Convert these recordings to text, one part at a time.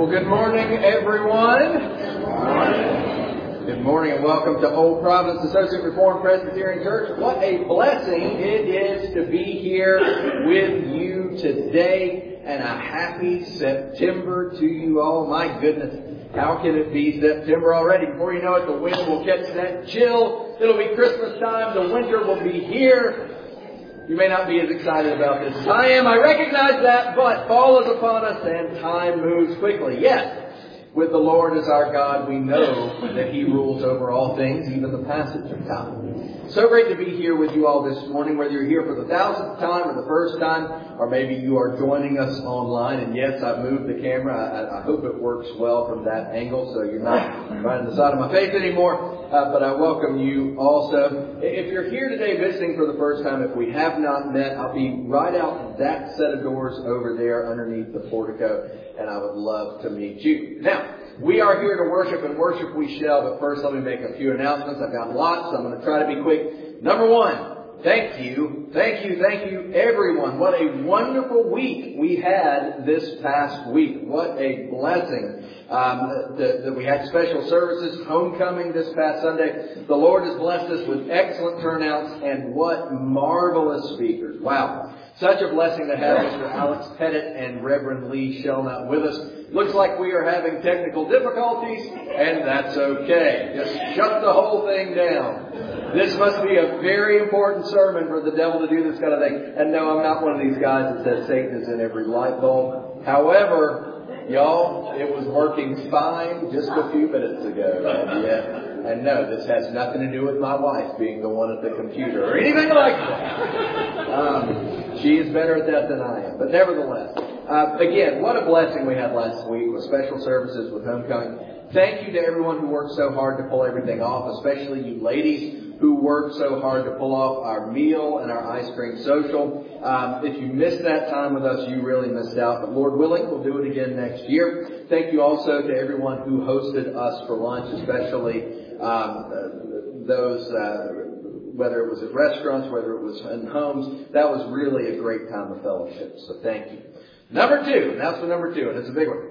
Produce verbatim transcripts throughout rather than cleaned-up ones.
Well, good morning, everyone. Good morning. Good morning and welcome to Old Providence Associate Reformed Presbyterian Church. What a blessing it is to be here with you today, and a happy September to you all. My goodness, how can it be September already? Before you know it, the wind will catch that chill. It'll be Christmas time. The winter will be here. You may not be as excited about this as I am. I recognize that, but fall is upon us and time moves quickly. Yes, with the Lord as our God, we know that He rules over all things, even the passage of time. So great to be here with you all this morning, whether you're here for the thousandth time or the first time, or maybe you are joining us online. And yes, I've moved the camera. I, I hope it works well from that angle, so you're not right on the side of my face anymore. Uh, but I welcome you also. If you're here today visiting for the first time, if we have not met, I'll be right out that set of doors over there underneath the portico, and I would love to meet you. Now, we are here to worship, and worship we shall, but first let me make a few announcements. I've got lots, so I'm going to try to be quick. Number one, thank you, thank you, thank you, everyone. What a wonderful week we had this past week. What a blessing. Um, that, that we had special services, homecoming this past Sunday. The Lord has blessed us with excellent turnouts, and what marvelous speakers. Wow. Such a blessing to have Mister Alex Pettit and Reverend Lee Shellnut with us. Looks like we are having technical difficulties, and that's okay. Just shut the whole thing down. This must be a very important sermon for the devil to do this kind of thing. And no, I'm not one of these guys that says Satan is in every light bulb. However, y'all, it was working fine just a few minutes ago. And yet, and no, this has nothing to do with my wife being the one at the computer or anything like that. Um, she is better at that than I am. But nevertheless, uh, again, what a blessing we had last week with special services, with homecoming. Thank you to everyone who worked so hard to pull everything off, especially you ladies who worked so hard to pull off our meal and our ice cream social. Um, if you missed that time with us, you really missed out. But Lord willing, we'll do it again next year. Thank you also to everyone who hosted us for lunch, especially um, those, uh, whether it was at restaurants, whether it was in homes. That was really a great time of fellowship. So thank you. Number two, announcement number two, and it's a big one.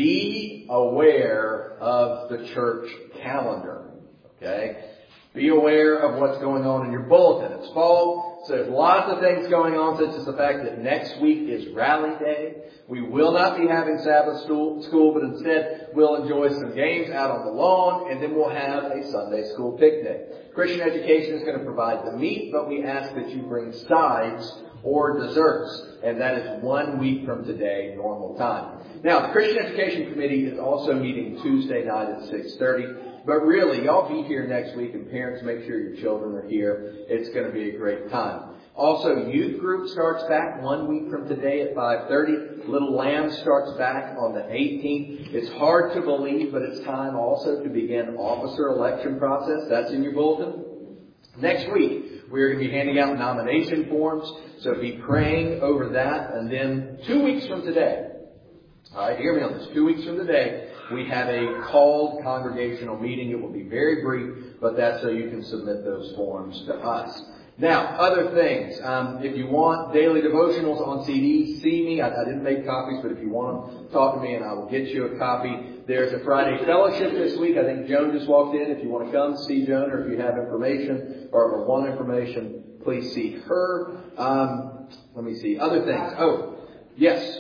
Be aware of the church calendar. Okay? Be aware of what's going on in your bulletin. It's fall, so there's lots of things going on, such as the fact that next week is Rally Day. We will not be having Sabbath school, school, but instead we'll enjoy some games out on the lawn, and then we'll have a Sunday school picnic. Christian education is going to provide the meat, but we ask that you bring sides or desserts, and that is one week from today, normal time. Now, the Christian Education Committee is also meeting Tuesday night at six thirty. But really, y'all be here next week, and parents, make sure your children are here. It's going to be a great time. Also, youth group starts back one week from today at five thirty. Little Lamb starts back on the eighteenth. It's hard to believe, but it's time also to begin officer election process. That's in your bulletin. Next week, we're going to be handing out nomination forms, so be praying over that. And then two weeks from today, all right, hear me on this, two weeks from today, we have a called congregational meeting. It will be very brief, but that's so you can submit those forms to us. Now, other things. Um, if you want daily devotionals on C D, see me. I, I didn't make copies, but if you want them, talk to me and I will get you a copy. There's a Friday fellowship this week. I think Joan just walked in. If you want to come, see Joan, or if you have information or, or want information, please see her. Um, let me see. Other things. Oh, yes.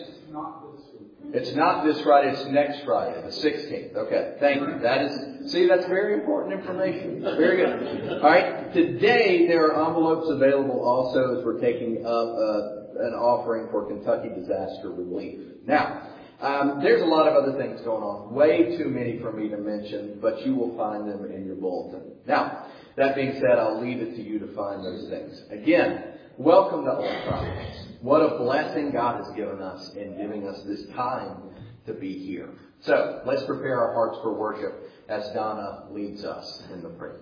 It's not this Friday, it's next Friday, the sixteenth. Okay, thank you. That is, see, that's very important information. Very good. All right, today there are envelopes available also as we're taking up uh, an offering for Kentucky disaster relief. Now, um, there's a lot of other things going on. Way too many for me to mention, but you will find them in your bulletin. Now, that being said, I'll leave it to you to find those things. Again, welcome to Old Providence. What a blessing God has given us in giving us this time to be here. So, let's prepare our hearts for worship as Donna leads us in the prayer.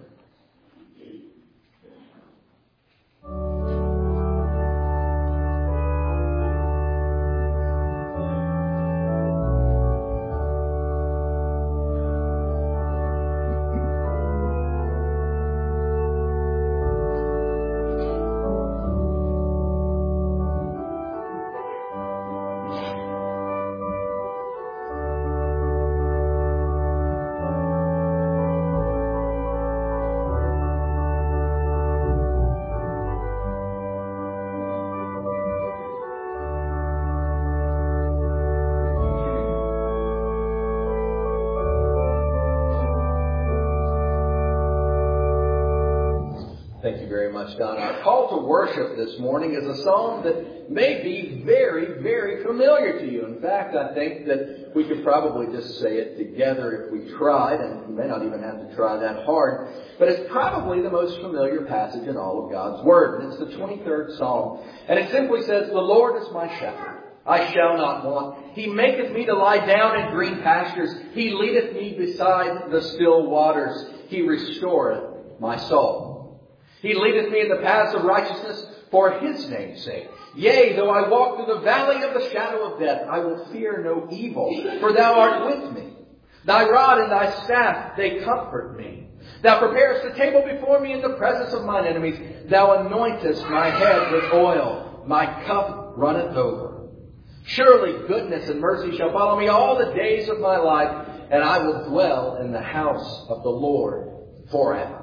very much, Don. Our call to worship this morning is a psalm that may be very, very familiar to you. In fact, I think that we could probably just say it together if we tried, and we may not even have to try that hard. But it's probably the most familiar passage in all of God's Word. And it's the twenty-third Psalm. And it simply says, "The Lord is my shepherd. I shall not want. He maketh me to lie down in green pastures. He leadeth me beside the still waters. He restoreth my soul. He leadeth me in the paths of righteousness for His name's sake. Yea, though I walk through the valley of the shadow of death, I will fear no evil, for Thou art with me. Thy rod and Thy staff, they comfort me. Thou preparest a table before me in the presence of mine enemies. Thou anointest my head with oil. My cup runneth over. Surely goodness and mercy shall follow me all the days of my life, and I will dwell in the house of the Lord forever."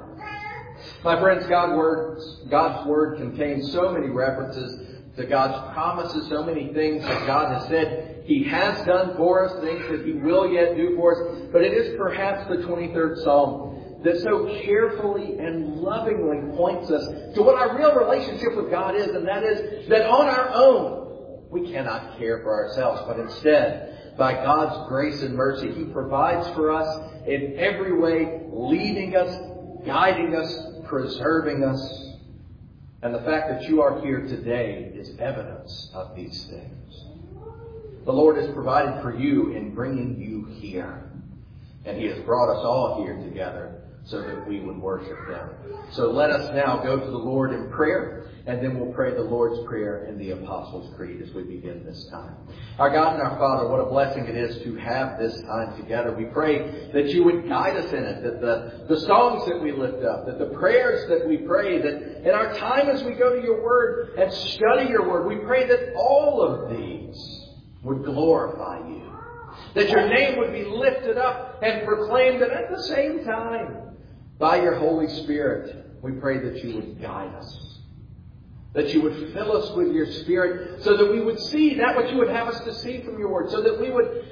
My friends, God's Word, God's Word contains so many references to God's promises, so many things that God has said He has done for us, things that He will yet do for us. But it is perhaps the twenty-third Psalm that so carefully and lovingly points us to what our real relationship with God is, and that is that on our own, we cannot care for ourselves, but instead, by God's grace and mercy, He provides for us in every way, leading us, guiding us, preserving us. And the fact that you are here today is evidence of these things. The Lord has provided for you in bringing you here. And He has brought us all here together so that we would worship Him. So let us now go to the Lord in prayer, and then we'll pray the Lord's Prayer and the Apostles' Creed as we begin this time. Our God and our Father, what a blessing it is to have this time together. We pray that You would guide us in it, that the, the songs that we lift up, that the prayers that we pray, that in our time as we go to Your Word and study Your Word, we pray that all of these would glorify You. That Your name would be lifted up and proclaimed, and at the same time, by Your Holy Spirit, we pray that You would guide us. That You would fill us with Your Spirit so that we would see that which You would have us to see from Your Word. So that we would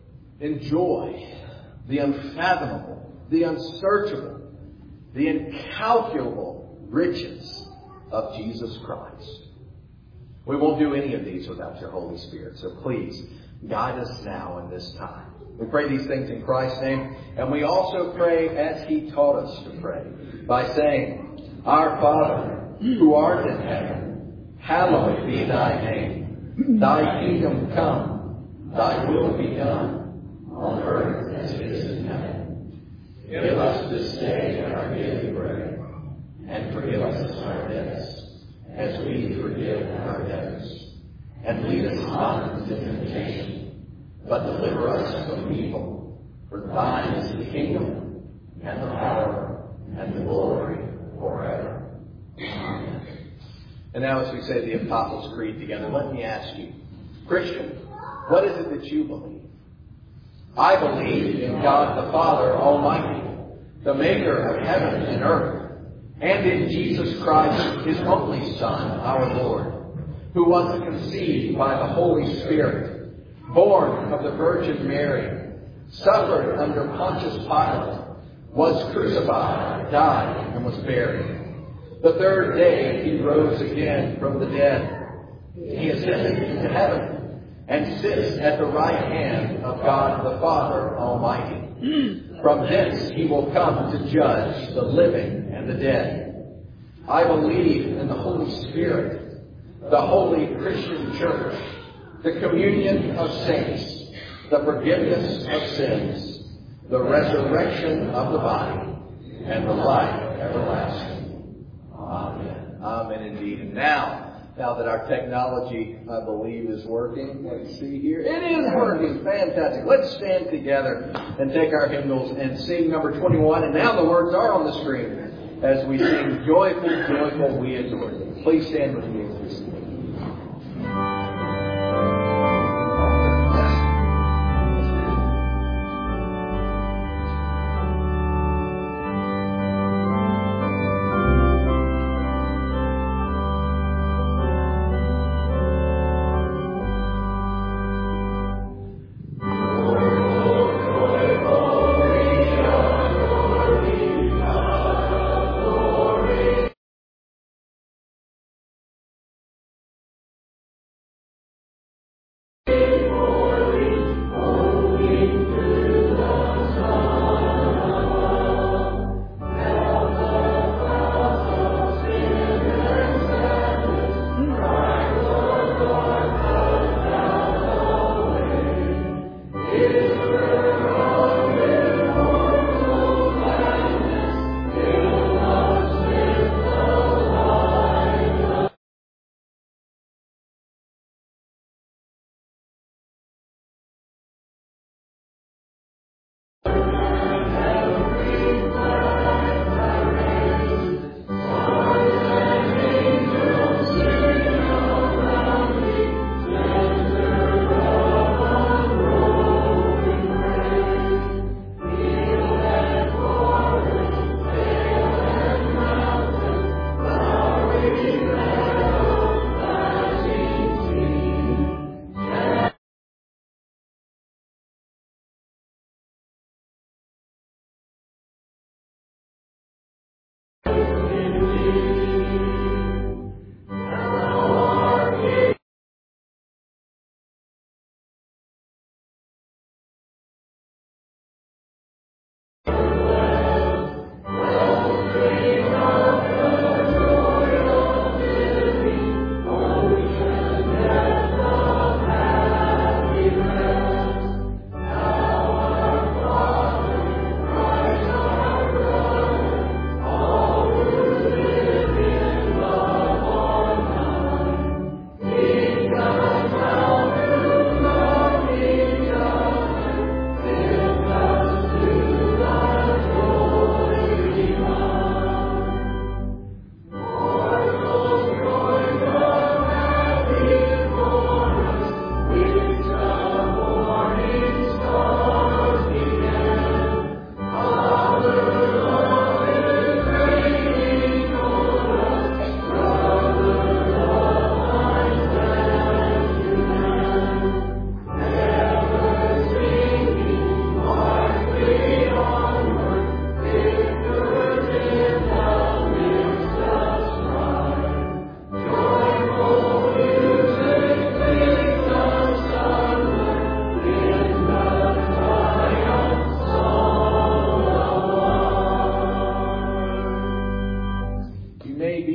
enjoy the unfathomable, the unsearchable, the incalculable riches of Jesus Christ. We won't do any of these without Your Holy Spirit. So please, guide us now in this time. We pray these things in Christ's name. And we also pray as He taught us to pray by saying, "Our Father, who art in heaven, hallowed be Thy name. Thy kingdom come, Thy will be done, on earth as it is in heaven. Give us this day our daily bread, and forgive us our debts, as we forgive our debtors. And lead us not into temptation, but deliver us from evil. For Thine is the kingdom, and the power, and the glory, forever. Amen." And now as we say the Apostles' Creed together, let me ask you, Christian, what is it that you believe? I believe in God the Father Almighty, the maker of heaven and earth, and in Jesus Christ, His only Son, our Lord, who was conceived by the Holy Spirit, born of the Virgin Mary, suffered under Pontius Pilate, was crucified, died, and was buried. The third day He rose again from the dead. He ascended into heaven and sits at the right hand of God the Father Almighty. From thence He will come to judge the living and the dead. I believe in the Holy Spirit, the holy Christian Church, the communion of saints, the forgiveness of sins, the resurrection of the body, and the life everlasting. Amen. Amen indeed. And now, now that our technology, I believe, is working, let's see here. It is working. Fantastic. Let's stand together and take our hymnals and sing number twenty-one. And now the words are on the screen as we sing, "Joyful, joyful, we adore Thee." Please stand with me as we sing.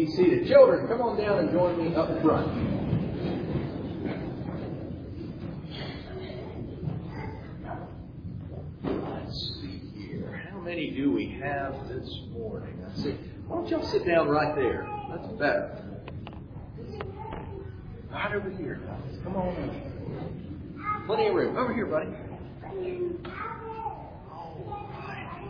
be seated. Children, come on down and join me up front. Let's see here. How many do we have this morning? Let's see. Why don't y'all sit down right there? That's better. Right over here. Come on in. Plenty of room. Over here, buddy. All right.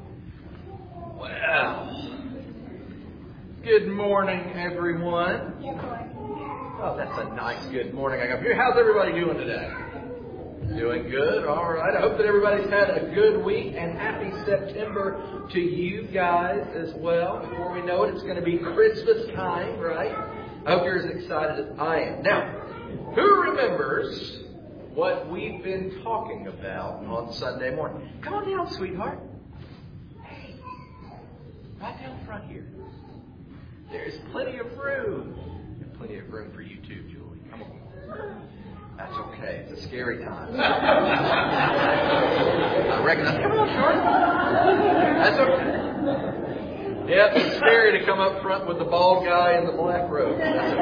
Well, good morning, everyone. Oh, that's a nice good morning I got here. How's everybody doing today? Doing good. All right. I hope that everybody's had a good week, and happy September to you guys as well. Before we know it, it's going to be Christmas time, right? I hope you're as excited as I am. Now, who remembers what we've been talking about on Sunday morning? Come on down, sweetheart. Hey, right down front here. There's plenty of room. And plenty of room for you too, Julie. Come on. That's okay. It's a scary time. I recognize. Come on, Short. That's okay. Yeah, it's scary to come up front with the bald guy in the black robe.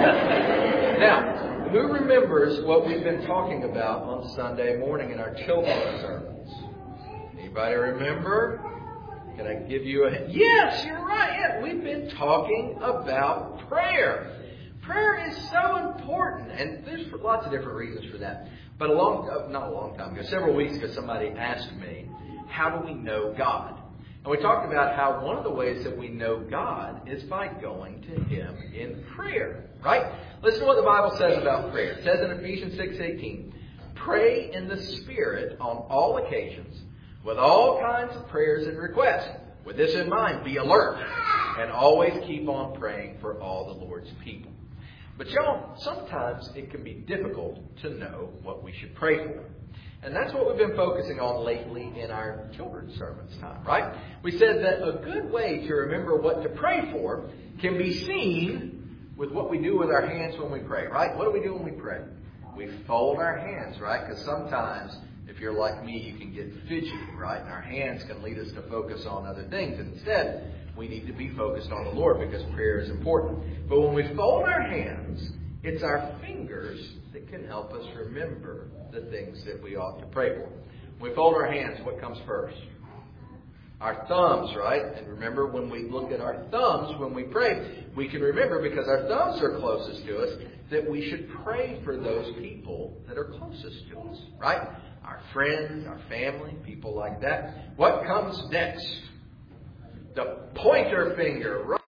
Now, who remembers what we've been talking about on Sunday morning in our children's sermons? Anybody remember? Can I give you a hint? Yes, you're right. Yeah, we've been talking about prayer. Prayer is so important, and there's lots of different reasons for that. But a long, not a long time ago, several weeks ago, somebody asked me, how do we know God? And we talked about how one of the ways that we know God is by going to Him in prayer, right? Listen to what the Bible says about prayer. It says in Ephesians six eighteen, pray in the Spirit on all occasions with all kinds of prayers and requests. With this in mind, be alert and always keep on praying for all the Lord's people. But y'all, sometimes it can be difficult to know what we should pray for. And that's what we've been focusing on lately in our children's sermons time, right? We said that a good way to remember what to pray for can be seen with what we do with our hands when we pray, right? What do we do when we pray? We fold our hands, right? Because sometimes, if you're like me, you can get fidgety, right? And our hands can lead us to focus on other things. Instead, we need to be focused on the Lord because prayer is important. But when we fold our hands, it's our fingers that can help us remember the things that we ought to pray for. When we fold our hands, what comes first? Our thumbs, right? And remember, when we look at our thumbs when we pray, we can remember, because our thumbs are closest to us, that we should pray for those people that are closest to us, right? Our friends, our family, people like that. What comes next? The pointer finger, right?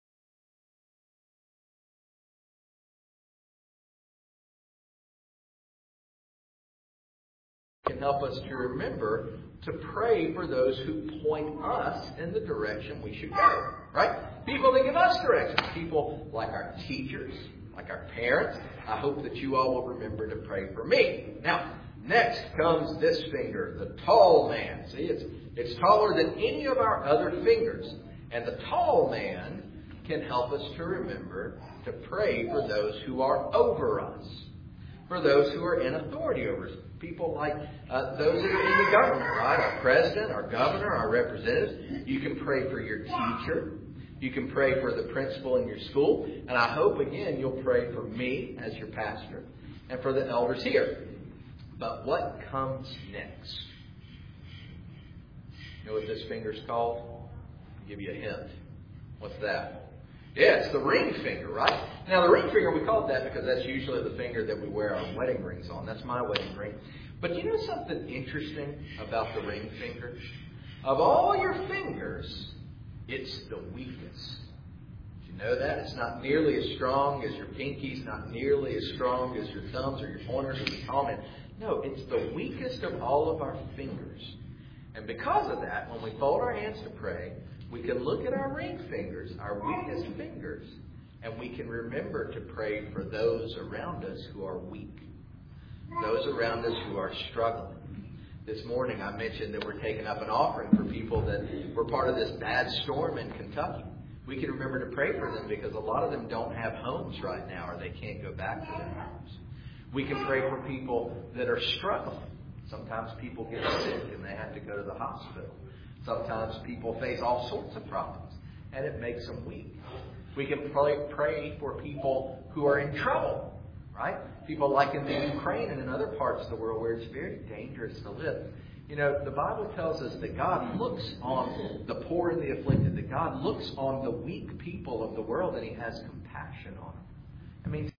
Can help us to remember to pray for those who point us in the direction we should go, right? People that give us directions. People like our teachers, like our parents. I hope that you all will remember to pray for me. Now, next comes this finger, the tall man. See, it's, it's taller than any of our other fingers. And the tall man can help us to remember to pray for those who are over us, for those who are in authority over us. People like uh, those that are in the government, right? Our president, our governor, our representatives. You can pray for your teacher. You can pray for the principal in your school. And I hope, again, you'll pray for me as your pastor and for the elders here. But what comes next? You know what this finger's called? I'll give you a hint. What's that? Yeah, it's the ring finger, right? Now, the ring finger, we call it that because that's usually the finger that we wear our wedding rings on. That's my wedding ring. But you know something interesting about the ring finger? Of all your fingers, it's the weakest. Did you know that? It's not nearly as strong as your pinkies, not nearly as strong as your thumbs or your pointers or your palm. No, it's the weakest of all of our fingers. And because of that, when we fold our hands to pray, we can look at our ring fingers, our weakest fingers, and we can remember to pray for those around us who are weak, those around us who are struggling. This morning I mentioned that we're taking up an offering for people that were part of this bad storm in Kentucky. We can remember to pray for them because a lot of them don't have homes right now, or they can't go back to their homes. We can pray for people that are struggling. Sometimes people get sick and they have to go to the hospital. Sometimes people face all sorts of problems, and it makes them weak. We can pray, pray for people who are in trouble, right? People like in the Ukraine and in other parts of the world where it's very dangerous to live. You know, the Bible tells us that God looks on the poor and the afflicted, that God looks on the weak people of the world, and He has compassion on them. I mean,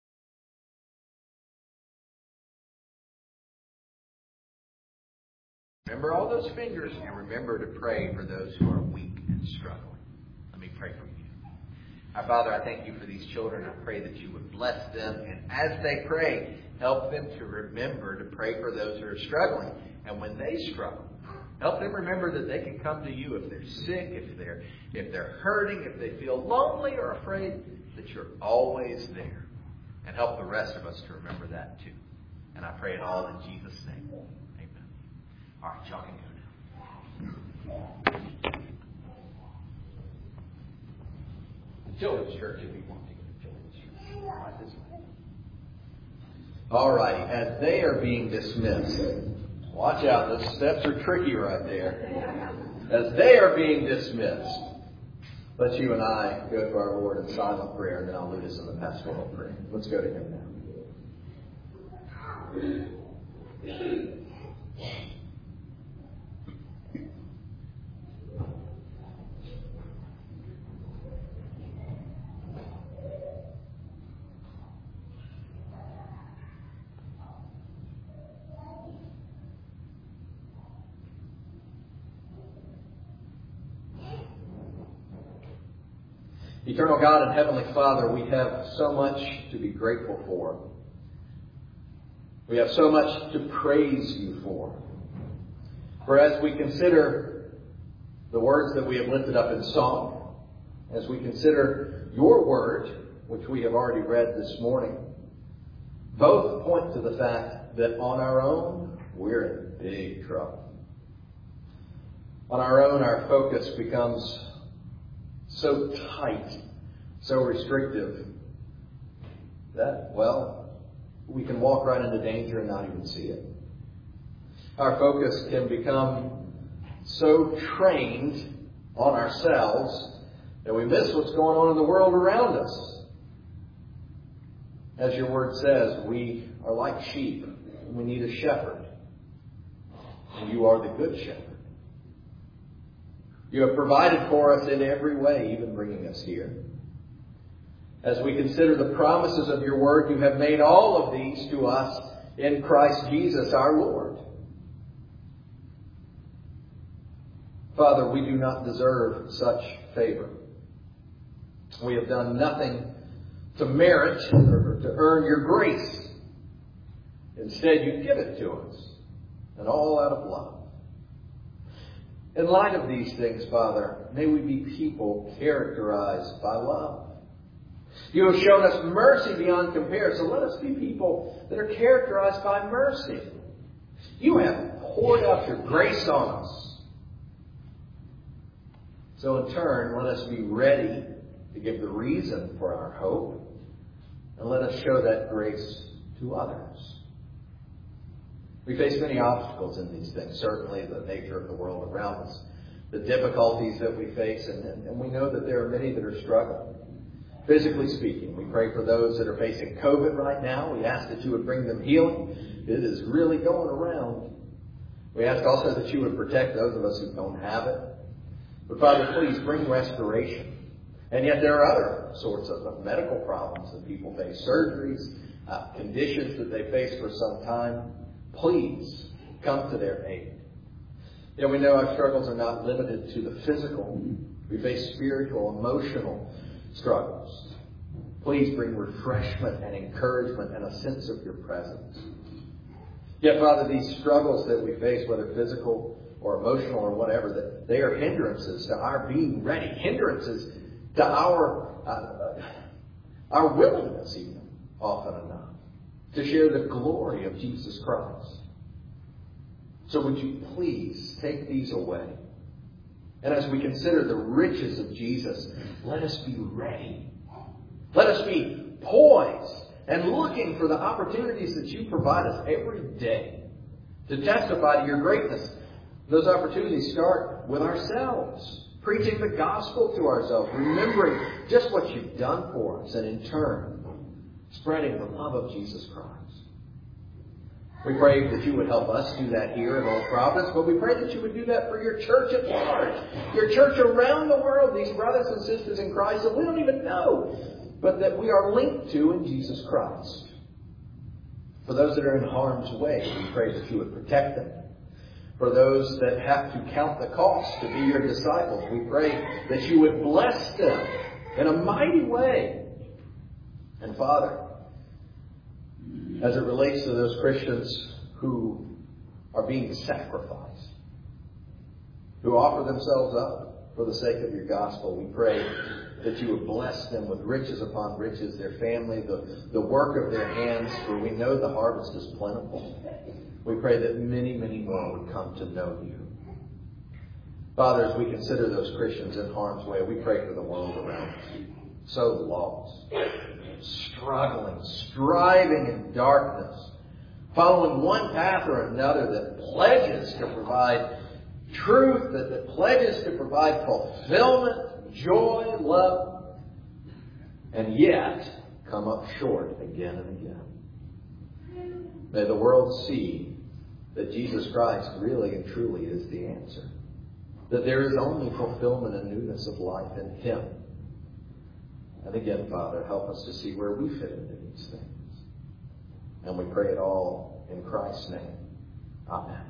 remember all those fingers, and remember to pray for those who are weak and struggling. Let me pray for you. Our Father, I thank you for these children. I pray that you would bless them, and as they pray, help them to remember to pray for those who are struggling. And when they struggle, help them remember that they can come to you if they're sick, if they're if they're hurting, if they feel lonely or afraid, that you're always there. And help the rest of us to remember that too. And I pray it all in Jesus' name. Amen. All right, y'all can go now. The children's church, if you want to go to children's church. Right this way. All righty, as they are being dismissed, watch out, those steps are tricky right there. As they are being dismissed, let you and I go to our Lord in silent prayer, and then I'll lead us in the pastoral prayer. Let's go to Him now. Eternal God and Heavenly Father, we have so much to be grateful for. We have so much to praise you for. For as we consider the words that we have lifted up in song, as we consider your word, which we have already read this morning, both point to the fact that on our own, we're in big trouble. On our own, our focus becomes so tight, so restrictive, that, well, we can walk right into danger and not even see it. Our focus can become so trained on ourselves that we miss what's going on in the world around us. As your word says, we are like sheep, and we need a shepherd. And you are the good shepherd. You have provided for us in every way, even bringing us here. As we consider the promises of your word, you have made all of these to us in Christ Jesus our Lord. Father, we do not deserve such favor. We have done nothing to merit or to earn your grace. Instead, you give it to us, and all out of love. In light of these things, Father, may we be people characterized by love. You have shown us mercy beyond compare, so let us be people that are characterized by mercy. You have poured out your grace on us. So in turn, let us be ready to give the reason for our hope, and let us show that grace to others. We face many obstacles in these things, certainly the nature of the world around us, the difficulties that we face, and, and we know that there are many that are struggling. Physically speaking, we pray for those that are facing COVID right now. We ask that you would bring them healing. It is really going around. We ask also that you would protect those of us who don't have it. But Father, please bring restoration. And yet there are other sorts of, of medical problems that people face, surgeries, uh, conditions that they face for some time. Please come to their aid. You know, we know our struggles are not limited to the physical. We face spiritual, emotional struggles. Please bring refreshment and encouragement and a sense of your presence. Yet, Father, these struggles that we face, whether physical or emotional or whatever, that they are hindrances to our being ready, hindrances to our uh, our willingness, even often enough, to share the glory of Jesus Christ. So would you please take these away? And as we consider the riches of Jesus, let us be ready. Let us be poised and looking for the opportunities that you provide us every day to testify to your greatness. Those opportunities start with ourselves. preaching the gospel to ourselves, remembering just what you've done for us, and in turn, spreading the love of Jesus Christ. We pray that you would help us do that here at Old Providence, but we pray that you would do that for your church at large, your church around the world, these brothers and sisters in Christ that we don't even know, but that we are linked to in Jesus Christ. For those that are in harm's way, we pray that you would protect them. For those that have to count the cost to be your disciples, we pray that you would bless them in a mighty way. And Father, as it relates to those Christians who are being sacrificed, who offer themselves up for the sake of your gospel, we pray that you would bless them with riches upon riches, their family, the, the work of their hands, for we know the harvest is plentiful. We pray that many, many more would come to know you. Father, as we consider those Christians in harm's way, we pray for the world around us. So lost, struggling, striving in darkness, following one path or another that pledges to provide truth, that, that pledges to provide fulfillment, joy, love, and yet come up short again and again. May the world see that Jesus Christ really and truly is the answer. That there is only fulfillment and newness of life in Him. And again, Father, help us to see where we fit into these things. And we pray it all in Christ's name. Amen.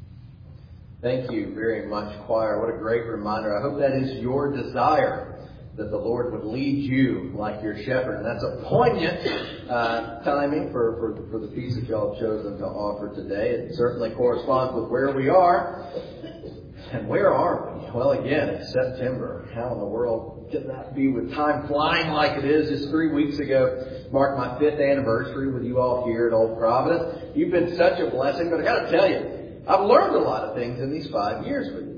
Thank you very much, choir. What a great reminder. I hope that is your desire that the Lord would lead you like your shepherd. And that's a poignant uh, timing for, for, for the piece that y'all have chosen to offer today. It certainly corresponds with where we are. And where are we? Well, again, it's September. How in the world could that be with time flying like it is? Just three weeks ago marked my fifth anniversary with you all here at Old Providence. You've been such a blessing, but I got to tell you, I've learned a lot of things in these five years with you.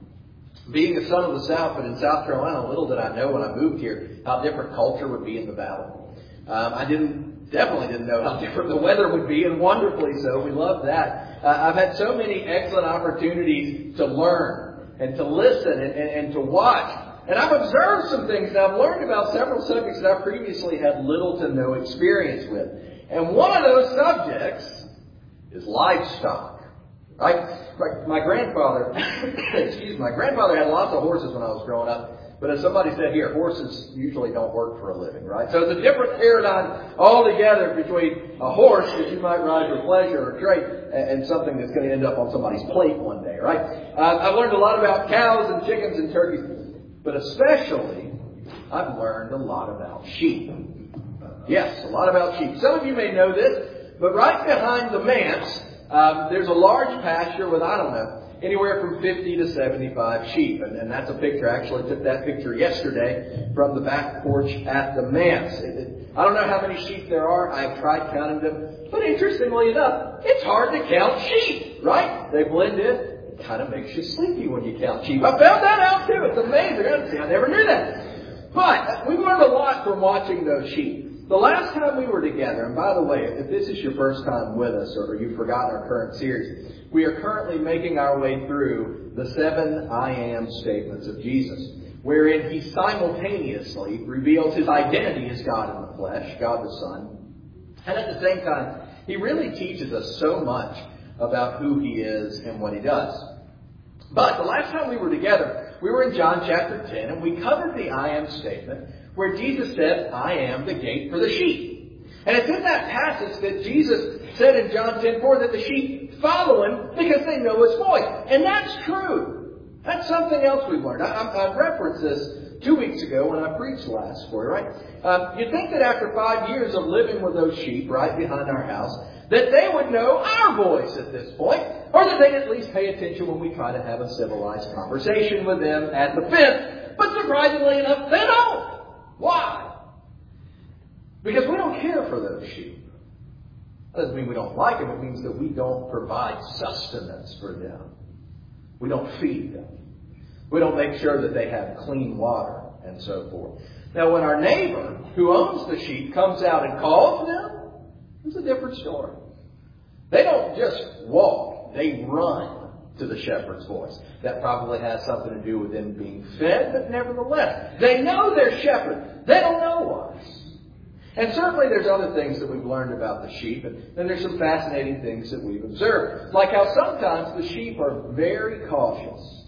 Being a son of the South, but in South Carolina, little did I know when I moved here how different culture would be in the valley. Um, I didn't, definitely didn't know how different the weather would be, and wonderfully so. We love that. Uh, I've had so many excellent opportunities to learn and to listen and, and, and to watch. And I've observed some things, and I've learned about several subjects that I previously had little to no experience with. And one of those subjects is livestock. Right? My grandfather, excuse me, my grandfather had lots of horses when I was growing up. But as somebody said here, horses usually don't work for a living, right? So it's a different paradigm altogether between a horse that you might ride for pleasure or trade and something that's going to end up on somebody's plate one day, right? Uh, I've learned a lot about cows and chickens and turkeys, but especially I've learned a lot about sheep. Yes, a lot about sheep. Some of you may know this, but right behind the manse, Um, there's a large pasture with, I don't know, anywhere from fifty to seventy-five sheep. And, and that's a picture. I actually took that picture yesterday from the back porch at the manse. It, it, I don't know how many sheep there are. I've tried counting them. But interestingly enough, it's hard to count sheep, right? They blend in. It kind of makes you sleepy when you count sheep. I found that out too. It's amazing. I never knew that. But we learned a lot from watching those sheep. The last time we were together, and by the way, if this is your first time with us or you've forgotten our current series, we are currently making our way through the seven I am statements of Jesus, wherein he simultaneously reveals his identity as God in the flesh, God the Son, and at the same time, he really teaches us so much about who he is and what he does. But the last time we were together, we were in John chapter ten, and we covered the I am statement, where Jesus said, I am the gate for the sheep. And it's in that passage that Jesus said in John ten four that the sheep follow him because they know his voice. And that's true. That's something else we've learned. I, I, I referenced this two weeks ago when I preached last for you, right? Um, you'd think that after five years of living with those sheep right behind our house, that they would know our voice at this point, or that they'd at least pay attention when we try to have a civilized conversation with them at the fence. But surprisingly enough, they don't. Why? Because we don't care for those sheep. That doesn't mean we don't like them. It means that we don't provide sustenance for them. We don't feed them. We don't make sure that they have clean water and so forth. Now, when our neighbor who owns the sheep comes out and calls them, it's a different story. They don't just walk. They run to the shepherd's voice. That probably has something to do with them being fed, but nevertheless, they know their shepherd. They don't know us. And certainly there's other things that we've learned about the sheep, and then there's some fascinating things that we've observed. Like how sometimes the sheep are very cautious,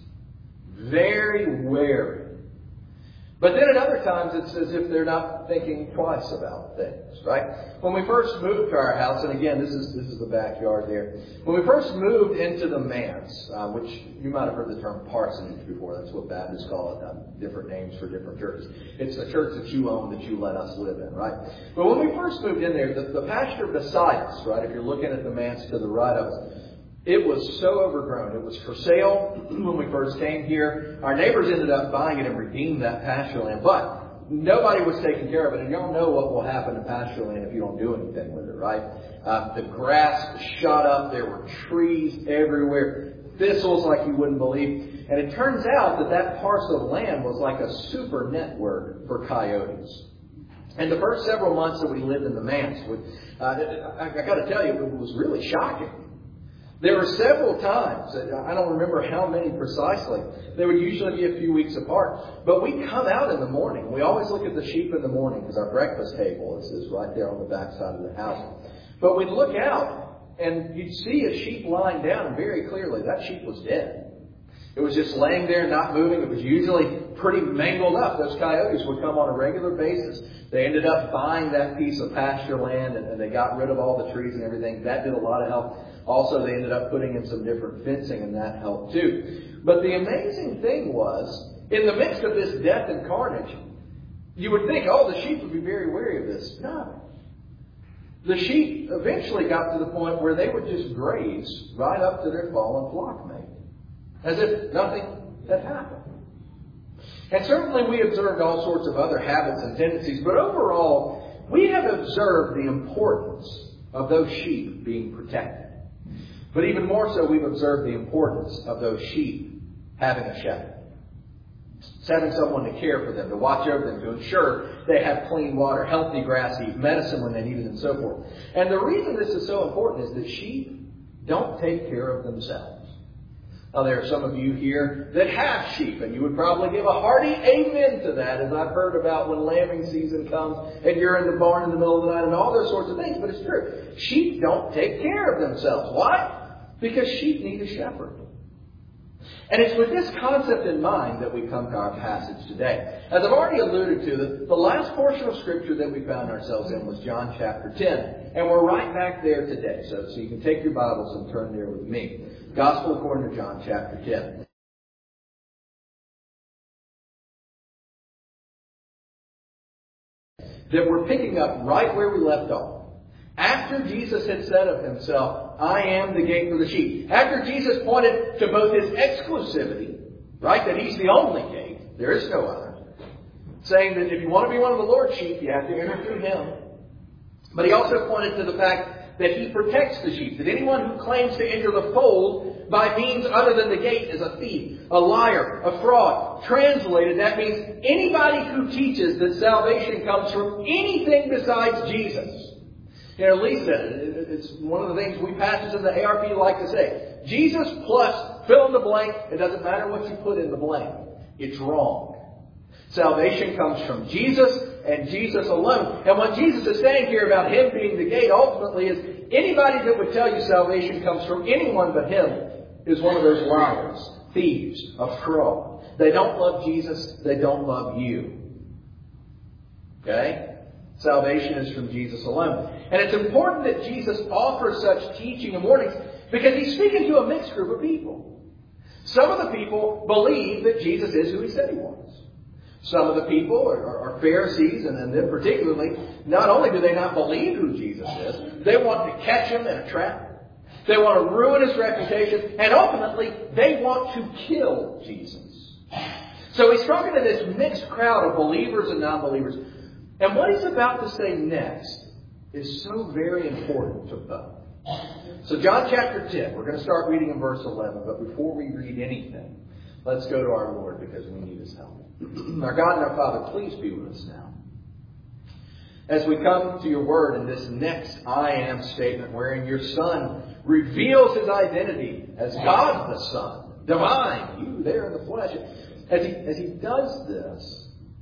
very wary. But then at other times it's as if they're not thinking twice about things, right? When we first moved to our house, and again, this is this is the backyard there. When we first moved into the manse, uh, which you might have heard the term parsonage before. That's what Baptists call it. Uh, different names for different churches. It's the church that you own that you let us live in, right? But when we first moved in there, the, the pasture beside us, right, if you're looking at the manse to the right of us, it was so overgrown. It was for sale when we first came here. Our neighbors ended up buying it and redeemed that pasture land. But nobody was taking care of it. And y'all know what will happen to pasture land if you don't do anything with it, right? Uh, the grass shot up. There were trees everywhere. Thistles like you wouldn't believe. And it turns out that that parcel of land was like a super network for coyotes. And the first several months that we lived in the manse, uh, I, I got to tell you, it was really shocking. There were several times, I don't remember how many precisely, they would usually be a few weeks apart, but we'd come out in the morning. We always look at the sheep in the morning because our breakfast table is, is right there on the back side of the house. But we'd look out and you'd see a sheep lying down very clearly. That sheep was dead. It was just laying there, not moving. It was usually pretty mangled up. Those coyotes would come on a regular basis. They ended up buying that piece of pasture land and, and they got rid of all the trees and everything. That did a lot of help. Also, they ended up putting in some different fencing and that helped too. But the amazing thing was, in the midst of this death and carnage, You would think, oh, the sheep would be very wary of this. No. The sheep eventually got to the point where they would just graze right up to their fallen flock mate, as if nothing had happened. And certainly we observed all sorts of other habits and tendencies, but overall, we have observed the importance of those sheep being protected. But even more so, we've observed the importance of those sheep having a shepherd. It's having someone to care for them, to watch over them, to ensure they have clean water, healthy grass to eat, medicine when they need it, and so forth. And the reason this is so important is that sheep don't take care of themselves. Now, there are some of you here that have sheep, and you would probably give a hearty amen to that, as I've heard about when lambing season comes, and you're in the barn in the middle of the night, and all those sorts of things. But it's true. Sheep don't take care of themselves. Why? Because sheep need a shepherd. And it's with this concept in mind that we come to our passage today. As I've already alluded to, the, the last portion of Scripture that we found ourselves in was John chapter ten. And we're right back there today. So, so you can take your Bibles and turn there with me. Gospel according to John chapter ten. That we're picking up right where we left off. After Jesus had said of himself, I am the gate for the sheep. After Jesus pointed to both his exclusivity, right, that he's the only gate, there is no other, saying that if you want to be one of the Lord's sheep, you have to enter through him. But he also pointed to the fact that he protects the sheep, that anyone who claims to enter the fold by means other than the gate is a thief, a liar, a fraud. Translated, that means anybody who teaches that salvation comes from anything besides Jesus. You know, Lee said it. It's one of the things we pastors in the A R P like to say. Jesus plus fill in the blank. It doesn't matter what you put in the blank. It's wrong. Salvation comes from Jesus and Jesus alone. And what Jesus is saying here about him being the gate ultimately is anybody that would tell you salvation comes from anyone but him is one of those liars, thieves, a fraud. They don't love Jesus. They don't love you. Okay? Salvation is from Jesus alone. And it's important that Jesus offers such teaching and warnings because he's speaking to a mixed group of people. Some of the people believe that Jesus is who he said he was. Some of the people are, are Pharisees, and then particularly, not only do they not believe who Jesus is, they want to catch him in a trap. They want to ruin his reputation, and ultimately, they want to kill Jesus. So he's talking to this mixed crowd of believers and non-believers. And what he's about to say next is so very important to both. So John chapter ten, we're going to start reading in verse eleven. But before we read anything, let's go to our Lord because we need his help. Our God and our Father, please be with us now. As we come to your word in this next I am statement wherein your Son reveals his identity as God the Son, divine, you there in the flesh. As he, as he does this,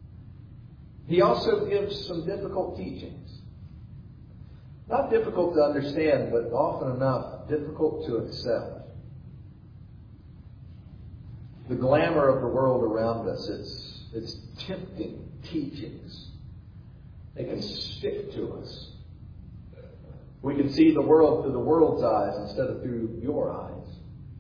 he also gives some difficult teachings. Not difficult to understand, but often enough difficult to accept. The glamour of the world around us, it's, it's tempting teachings. They can stick to us. We can see the world through the world's eyes instead of through your eyes.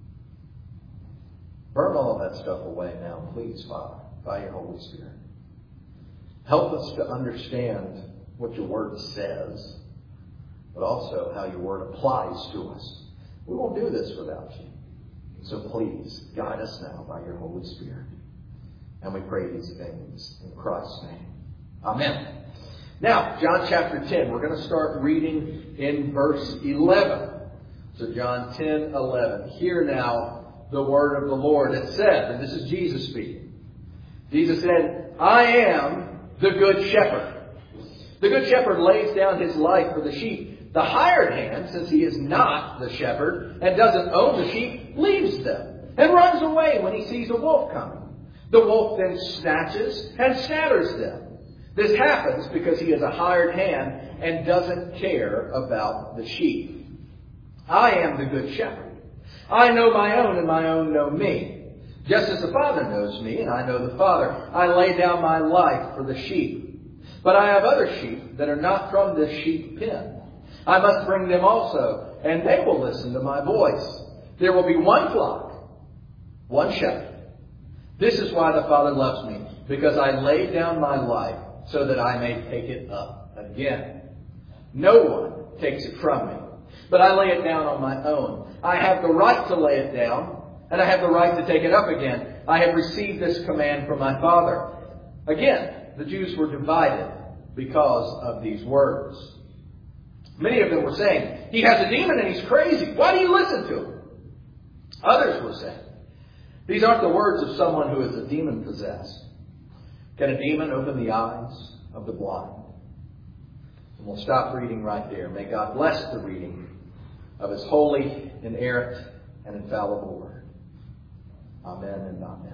Burn all that stuff away now, please, Father, by your Holy Spirit. Help us to understand what your word says, but also how your word applies to us. We won't do this without you. So please, guide us now by your Holy Spirit. And we pray these things in Christ's name. Amen. Now, John chapter ten, we're going to start reading in verse eleven. So John ten, eleven. Hear now the word of the Lord. It said, and this is Jesus speaking. Jesus said, I am the good shepherd. The good shepherd lays down his life for the sheep. The hired hand, since he is not the shepherd and doesn't own the sheep, leaves them and runs away when he sees a wolf coming. The wolf then snatches and scatters them. This happens because he is a hired hand and doesn't care about the sheep. I am the good shepherd. I know my own and my own know me. Just as the Father knows me and I know the Father, I lay down my life for the sheep. But I have other sheep that are not from this sheep pen. I must bring them also, and they will listen to my voice. There will be one flock, one shepherd. This is why the Father loves me, because I lay down my life so that I may take it up again. No one takes it from me, but I lay it down on my own. I have the right to lay it down, and I have the right to take it up again. I have received this command from my Father. Again, the Jews were divided because of these words. Many of them were saying, he has a demon and he's crazy. Why do you listen to him? Others were saying, these aren't the words of someone who is a demon possessed. Can a demon open the eyes of the blind? And we'll stop reading right there. May God bless the reading of His holy, inerrant, and infallible Word. Amen and amen.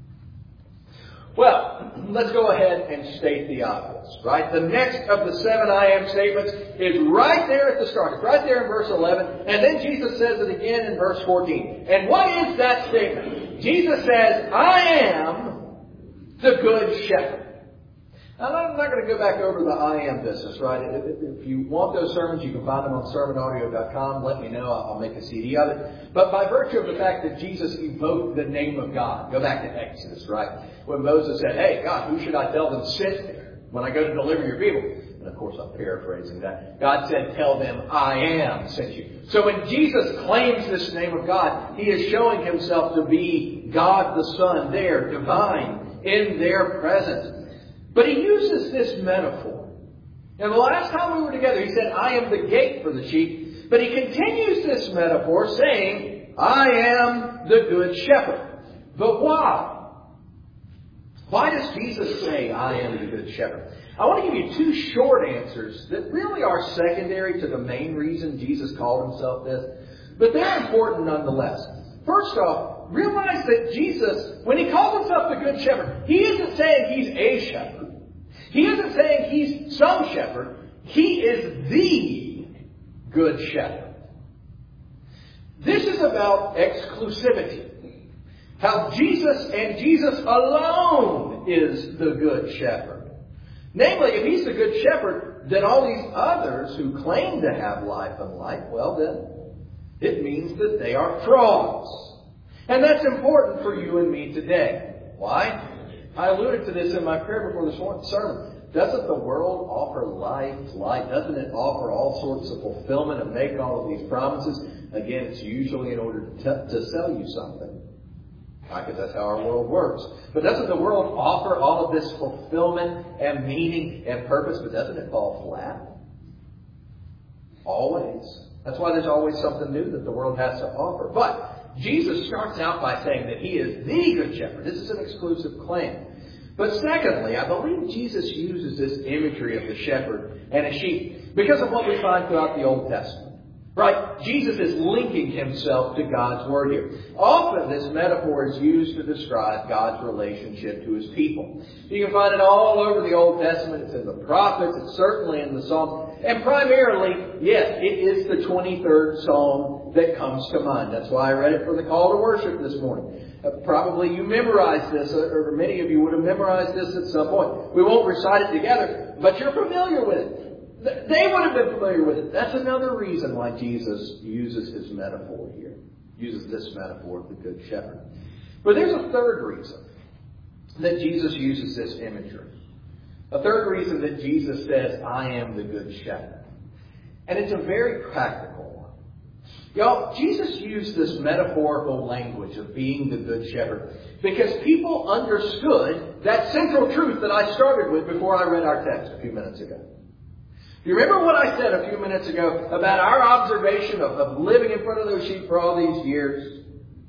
Well, let's go ahead and state the obvious, right? The next of the seven I am statements is right there at the start. It's right there in verse eleven. And then Jesus says it again in verse fourteen. And what is that statement? Jesus says, I am the good shepherd. Now, I'm not going to go back over the I am business, right? If you want those sermons, you can find them on sermon audio dot com. Let me know. I'll make a C D of it. But by virtue of the fact that Jesus evoked the name of God, go back to Exodus, right? When Moses said, hey, God, who should I tell them sit there when I go to deliver your people? And of course, I'm paraphrasing that. God said, tell them, I am sent you. So when Jesus claims this name of God, He is showing Himself to be God the Son there, divine, in their presence. But He uses this metaphor. And the last time we were together, He said, I am the gate for the sheep. But He continues this metaphor saying, I am the good shepherd. But why? Why does Jesus say, I am the good shepherd? I want to give you two short answers that really are secondary to the main reason Jesus called Himself this. But they're important nonetheless. First off, realize that Jesus, when He calls Himself the good shepherd, He isn't saying He's a shepherd. He isn't saying He's some shepherd. He is the good shepherd. This is about exclusivity. How Jesus and Jesus alone is the good shepherd. Namely, if He's the good shepherd, then all these others who claim to have life and life, well then, it means that they are frauds. And that's important for you and me today. Why? I alluded to this in my prayer before this morning's sermon. Doesn't the world offer life, light? Doesn't it offer all sorts of fulfillment and make all of these promises? Again, it's usually in order to, t- to sell you something. Right? Because that's how our world works. But doesn't the world offer all of this fulfillment and meaning and purpose? But doesn't it fall flat? Always. That's why there's always something new that the world has to offer. But Jesus starts out by saying that He is the good shepherd. This is an exclusive claim. But secondly, I believe Jesus uses this imagery of the shepherd and a sheep because of what we find throughout the Old Testament. Right? Jesus is linking Himself to God's Word here. Often this metaphor is used to describe God's relationship to His people. You can find it all over the Old Testament. It's in the prophets. It's certainly in the Psalms. And primarily, yes, it is the twenty-third Psalm that comes to mind. That's why I read it for the call to worship this morning. Uh, probably you memorized this, or many of you would have memorized this at some point. We won't recite it together, but you're familiar with it. They would have been familiar with it. That's another reason why Jesus uses his metaphor here. Uses this metaphor of the Good Shepherd. But there's a third reason that Jesus uses this imagery. A third reason that Jesus says, I am the Good Shepherd. And it's a very practical one. Y'all, Jesus used this metaphorical language of being the Good Shepherd because people understood that central truth that I started with before I read our text a few minutes ago. You remember what I said a few minutes ago about our observation of, of living in front of those sheep for all these years?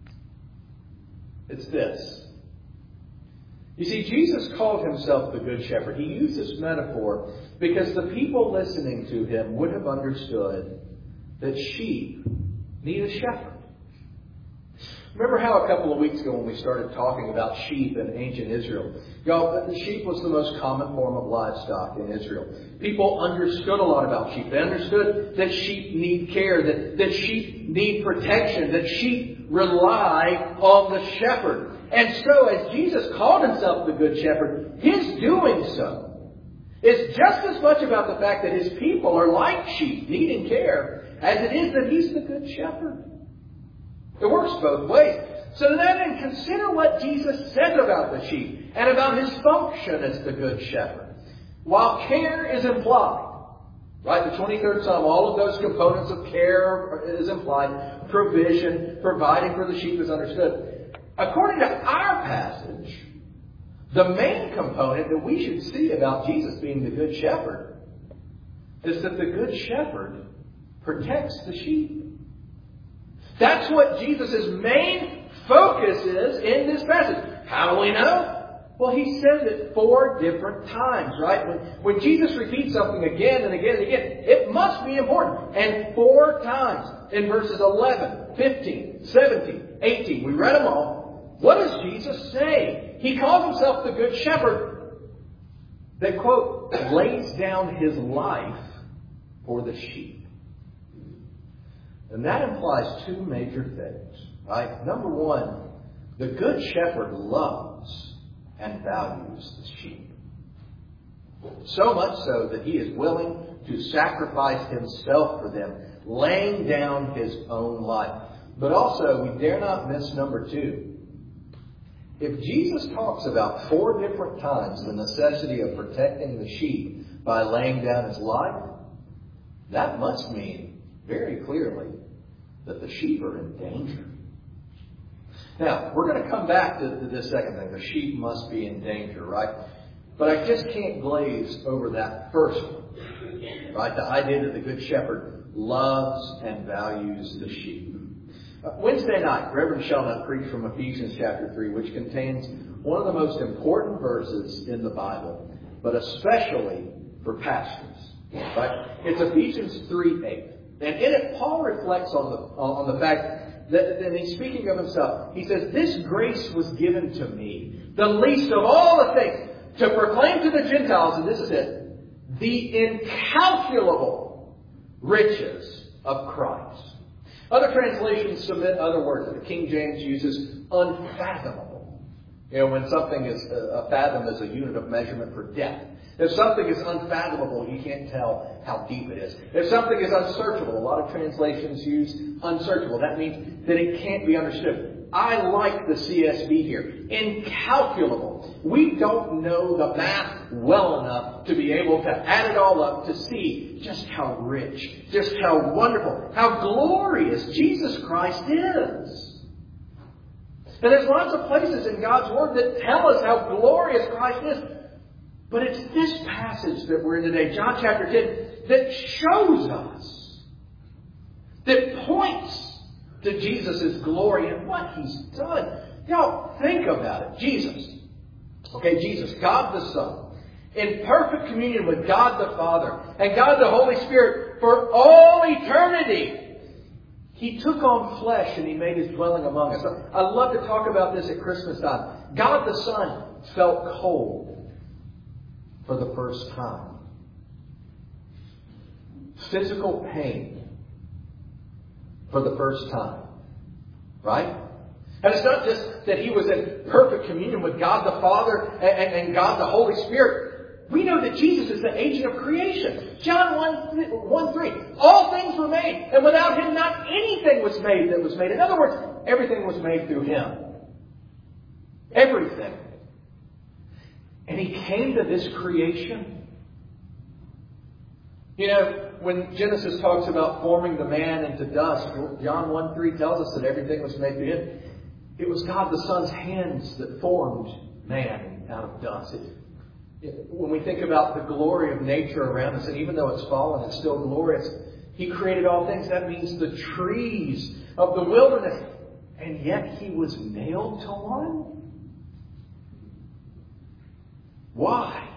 It's this. You see, Jesus called Himself the Good Shepherd. He used this metaphor because the people listening to Him would have understood that sheep need a shepherd. Remember how a couple of weeks ago when we started talking about sheep in ancient Israel, y'all, the sheep was the most common form of livestock in Israel. People understood a lot about sheep. They understood that sheep need care, that, that sheep need protection, that sheep rely on the shepherd. And so as Jesus called Himself the Good Shepherd, His doing so is just as much about the fact that His people are like sheep, needing care, as it is that He's the Good Shepherd. It works both ways. So then consider what Jesus says about the sheep and about His function as the Good Shepherd. while care is implied, right? The twenty-third Psalm, all of those components of care is implied. Provision, providing for the sheep is understood. According to our passage, the main component that we should see about Jesus being the Good Shepherd is that the Good Shepherd protects the sheep. That's what Jesus' main focus is in this passage. How do we know? Well, he says it four different times, right? When, when Jesus repeats something again and again and again, it must be important. And four times in verses eleven, fifteen, seventeen, eighteen, we read them all. What does Jesus say? He calls himself the Good Shepherd that, quote, lays down his life for the sheep. And that implies two major things, right? Number one, the Good Shepherd loves and values the sheep. So much so that he is willing to sacrifice himself for them, laying down his own life. But also, we dare not miss number two. If Jesus talks about four different times the necessity of protecting the sheep by laying down his life, that must mean very clearly that the sheep are in danger. Now, we're going to come back to, to this second thing. The sheep must be in danger, right? But I just can't glaze over that first one, right? The idea that the Good Shepherd loves and values the sheep. Uh, Wednesday night, Reverend Sheldon preached from Ephesians chapter three, which contains one of the most important verses in the Bible, but especially for pastors, right? It's Ephesians three eight. And in it, Paul reflects on the, on the fact that, and he's speaking of himself. He says, this grace was given to me, the least of all the things, to proclaim to the Gentiles, and this is it, the incalculable riches of Christ. Other translations submit other words. The King James uses unfathomable. You know, when something is, a fathom is a unit of measurement for depth. If something is unfathomable, you can't tell how deep it is. If something is unsearchable, a lot of translations use unsearchable. That means that it can't be understood. I like the C S B here. Incalculable. We don't know the math well enough to be able to add it all up to see just how rich, just how wonderful, how glorious Jesus Christ is. And there's lots of places in God's Word that tell us how glorious Christ is. But it's this passage that we're in today, John chapter ten, that shows us, that points to Jesus' glory and what He's done. Now, think about it. Jesus. Okay, Jesus, God the Son, in perfect communion with God the Father and God the Holy Spirit for all eternity. He took on flesh and He made His dwelling among us. I love to talk about this at Christmas time. God the Son felt cold for the first time. Physical pain for the first time. Right? And it's not just that He was in perfect communion with God the Father and, and, and God the Holy Spirit. We know that Jesus is the agent of creation. John one three. All things were made, and without Him not anything was made that was made. In other words, everything was made through Him. Everything. And He came to this creation. You know, when Genesis talks about forming the man into dust, John one three tells us that everything was made through Him. It was God the Son's hands that formed man out of dust. It, it, when we think about the glory of nature around us, and even though it's fallen, it's still glorious. He created all things. That means the trees of the wilderness. And yet He was nailed to one? Why?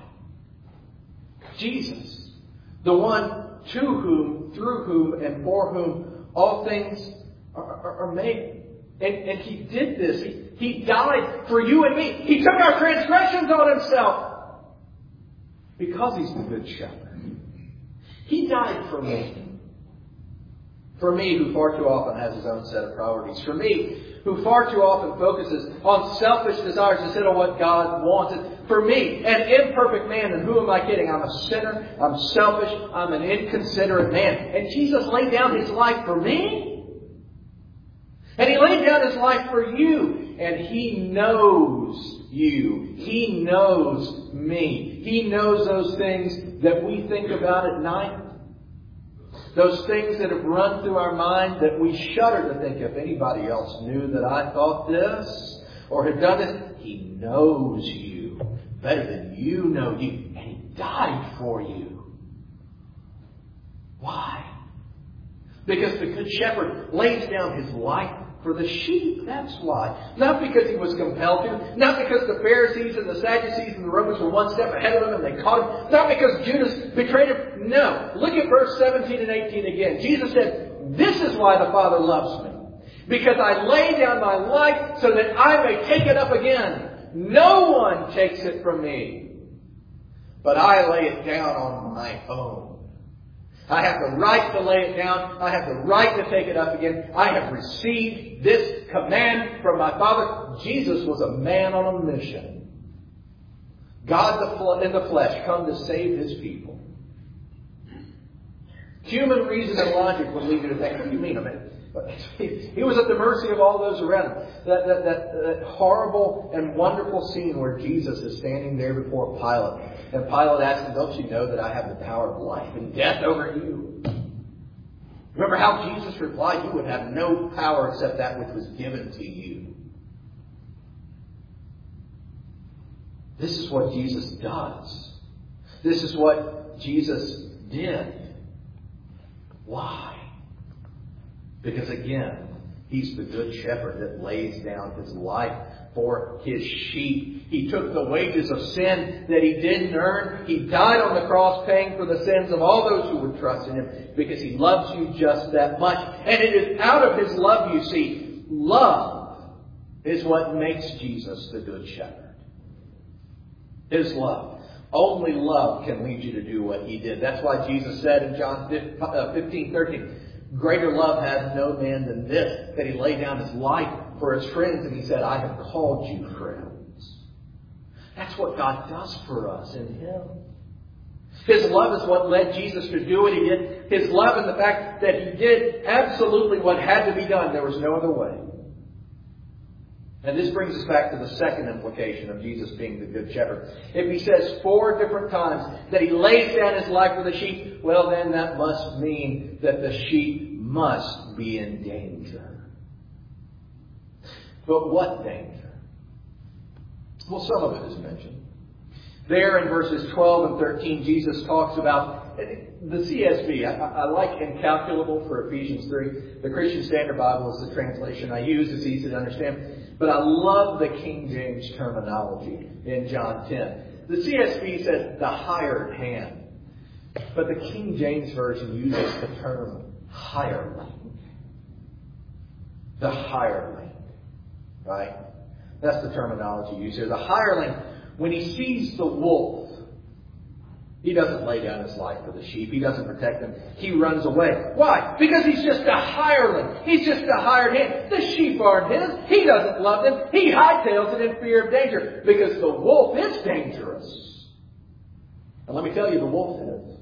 Jesus, the one to whom, through whom, and for whom all things are, are, are made. And, and He did this. He, he died for you and me. He took our transgressions on Himself. Because He's the Good Shepherd. He died for me. For me, who far too often has his own set of priorities. For me, who far too often focuses on selfish desires instead of what God wanted. For me, an imperfect man, and who am I kidding? I'm a sinner, I'm selfish, I'm an inconsiderate man. And Jesus laid down His life for me. And He laid down His life for you. And He knows you. He knows me. He knows those things that we think about at night. Those things that have run through our mind that we shudder to think if anybody else knew that I thought this or had done this. He knows you better than you know you. And He died for you. Why? Because the Good Shepherd lays down His life for the sheep. That's why. Not because He was compelled to. Not because the Pharisees and the Sadducees and the Romans were one step ahead of Him and they caught Him. Not because Judas betrayed Him. No. Look at verse seventeen and eighteen again. Jesus said, "This is why the Father loves me. Because I lay down my life so that I may take it up again. No one takes it from me, but I lay it down on my own." I have the right to lay it down. I have the right to take it up again. I have received this command from my Father. Jesus was a man on a mission. God in the flesh come to save His people. Human reason and logic would lead you to think, what do you mean? I mean, He was at the mercy of all those around Him. That, that, that, that horrible and wonderful scene where Jesus is standing there before Pilate. And Pilate asks Him, "Don't you know that I have the power of life and death over you?" Remember how Jesus replied, "You would have no power except that which was given to you." This is what Jesus does. This is what Jesus did. Why? Because again, He's the Good Shepherd that lays down His life for His sheep. He took the wages of sin that He didn't earn. He died on the cross paying for the sins of all those who would trust in Him because He loves you just that much. And it is out of His love, you see. Love is what makes Jesus the Good Shepherd. His love. Only love can lead you to do what He did. That's why Jesus said in John fifteen thirteen, "Greater love has no man than this, that He laid down His life for His friends." And He said, "I have called you friends." That's what God does for us in Him. His love is what led Jesus to do what He did. His love and the fact that He did absolutely what had to be done. There was no other way. And this brings us back to the second implication of Jesus being the Good Shepherd. If He says four different times that He lays down His life for the sheep, well then that must mean that the sheep must be in danger. But what danger? Well, some of it is mentioned. There in verses twelve and thirteen, Jesus talks about the C S B. I, I like incalculable for Ephesians three. The Christian Standard Bible is the translation I use. It's easy to understand. But I love the King James terminology in John ten. The C S B says the hired hand. But the King James Version uses the term hireling. The hireling. Right? That's the terminology used here. The hireling, when he sees the wolf, he doesn't lay down his life for the sheep. He doesn't protect them. He runs away. Why? Because he's just a hireling. He's just a hired hand. The sheep aren't his. He doesn't love them. He hightails it in fear of danger. Because the wolf is dangerous. And let me tell you, the wolf is.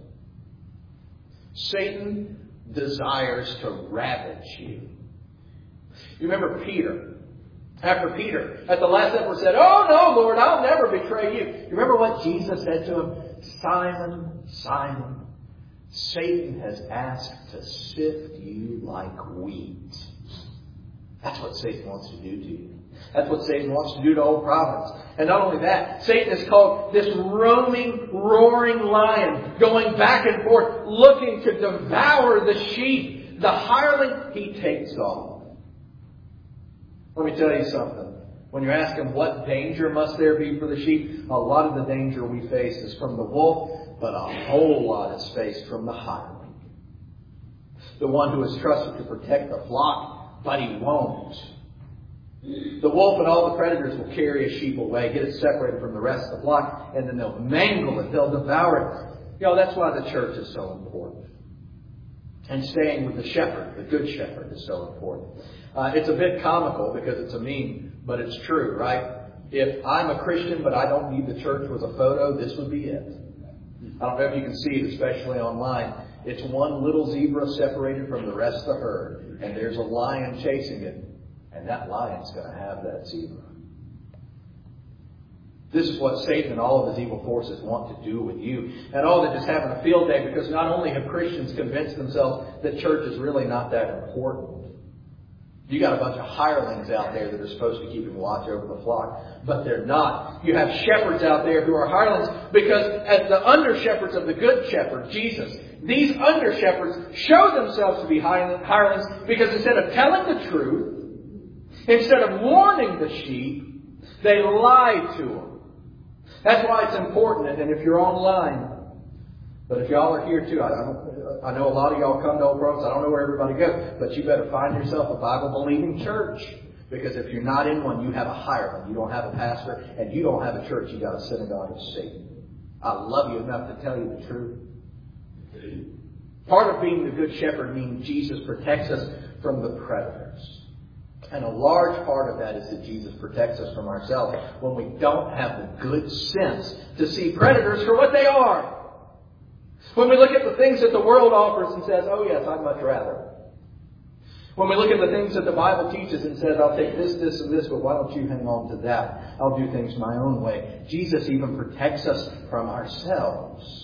Satan desires to ravage you. You remember Peter. After Peter, at the Last Supper, said, "Oh no, Lord, I'll never betray you." You remember what Jesus said to him? "Simon, Simon, Satan has asked to sift you like wheat." That's what Satan wants to do to you. That's what Satan wants to do to Old Providence. And not only that, Satan is called this roaming, roaring lion, going back and forth, looking to devour the sheep. The hireling, he takes off. Let me tell you something. When you ask him what danger must there be for the sheep, a lot of the danger we face is from the wolf, but a whole lot is faced from the hireling. The one who is trusted to protect the flock, but he won't. The wolf and all the predators will carry a sheep away, get it separated from the rest of the flock, and then they'll mangle it, they'll devour it. You know, that's why the church is so important. And staying with the shepherd, the good shepherd, is so important. Uh, it's a bit comical because it's a meme, but it's true, right? If I'm a Christian but I don't need the church with a photo, this would be it. I don't know if you can see it, especially online. It's one little zebra separated from the rest of the herd, and there's a lion chasing it, and that lion's going to have that zebra. This is what Satan and all of his evil forces want to do with you. And all they're just having a field day because not only have Christians convinced themselves that church is really not that important. You got a bunch of hirelings out there that are supposed to keep and watch over the flock, but they're not. You have shepherds out there who are hirelings because as the under-shepherds of the good shepherd, Jesus, these under-shepherds show themselves to be hirelings because instead of telling the truth, instead of warning the sheep, they lie to them. That's why it's important. And if you're online, but if y'all are here too, I, don't, I know a lot of y'all come to Old Providence. I don't know where everybody goes, but you better find yourself a Bible-believing church. Because if you're not in one, you have a hireling. You don't have a pastor, and you don't have a church. You got a synagogue of Satan. I love you enough to tell you the truth. Part of being the good shepherd means Jesus protects us from the predators. And a large part of that is that Jesus protects us from ourselves when we don't have the good sense to see predators for what they are. When we look at the things that the world offers and says, oh yes, I'd much rather. When we look at the things that the Bible teaches and says, I'll take this, this, and this, but why don't you hang on to that? I'll do things my own way. Jesus even protects us from ourselves.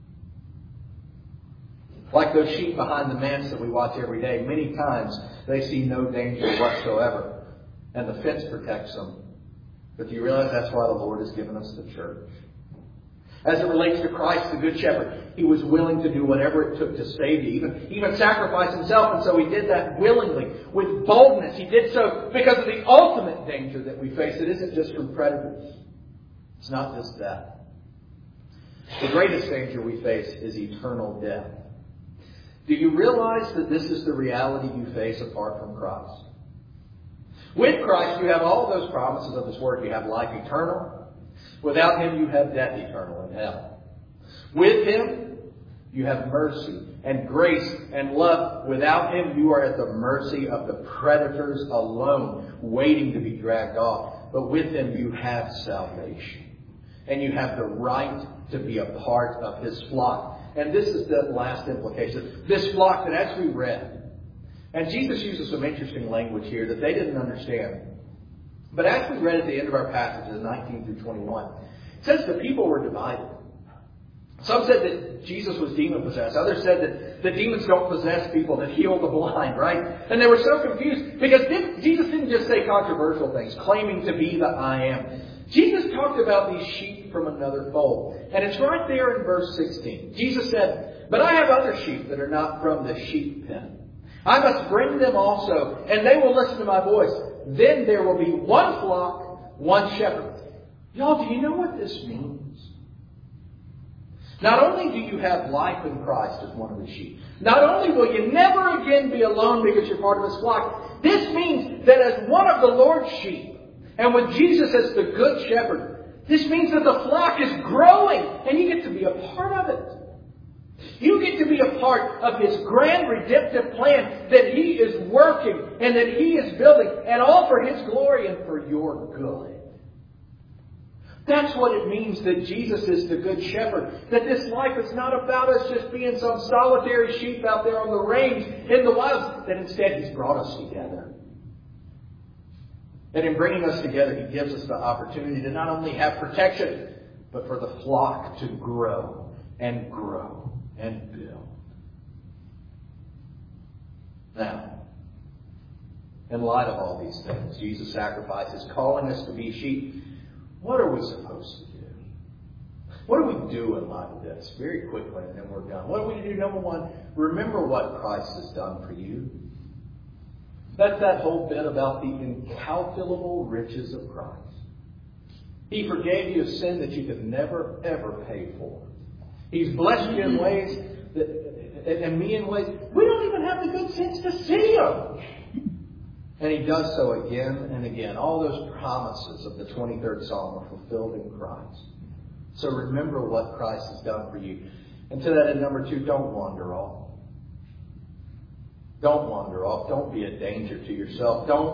Like those sheep behind the manse that we watch every day. Many times they see no danger whatsoever. And the fence protects them. But do you realize that's why the Lord has given us the church? As it relates to Christ, the Good Shepherd, He was willing to do whatever it took to save you. Even, even sacrifice Himself. And so He did that willingly, with boldness. He did so because of the ultimate danger that we face. It isn't just from predators. It's not just that. The greatest danger we face is eternal death. Do you realize that this is the reality you face apart from Christ? With Christ, you have all those promises of His Word. You have life eternal. Without Him, you have death eternal in hell. With Him, you have mercy and grace and love. Without Him, you are at the mercy of the predators alone, waiting to be dragged off. But with Him, you have salvation. And you have the right to be a part of His flock. And this is the last implication. This flock that as we read, and Jesus uses some interesting language here that they didn't understand. But as we read at the end of our passages, nineteen through twenty-one, it says the people were divided. Some said that Jesus was demon-possessed. Others said that the demons don't possess people, that heal the blind, right? And they were so confused because Jesus didn't just say controversial things, claiming to be the I am. Jesus talked about these sheep from another fold. And it's right there in verse sixteen. Jesus said, but I have other sheep that are not from the sheep pen. I must bring them also, and they will listen to my voice. Then there will be one flock, one shepherd. Y'all, do you know what this means? Not only do you have life in Christ as one of the sheep, not only will you never again be alone because you're part of His flock, this means that as one of the Lord's sheep, and with Jesus as the good shepherd, this means that the flock is growing and you get to be a part of it. You get to be a part of His grand redemptive plan that He is working and that He is building, and all for His glory and for your good. That's what it means that Jesus is the good shepherd. That this life is not about us just being some solitary sheep out there on the range in the wilds. That instead He's brought us together. And in bringing us together, He gives us the opportunity to not only have protection, but for the flock to grow and grow and build. Now, in light of all these things, Jesus' sacrifice is calling us to be sheep. What are we supposed to do? What do we do in light of this? Very quickly, and then we're done. What do we do? Number one, remember what Christ has done for you. That's that whole bit about the incalculable riches of Christ. He forgave you a sin that you could never, ever pay for. He's blessed you in ways, that, and me in ways, we don't even have the good sense to see them. And He does so again and again. All those promises of the twenty-third Psalm are fulfilled in Christ. So remember what Christ has done for you. And to that end, number two, don't wander off. Don't wander off. Don't be a danger to yourself. Don't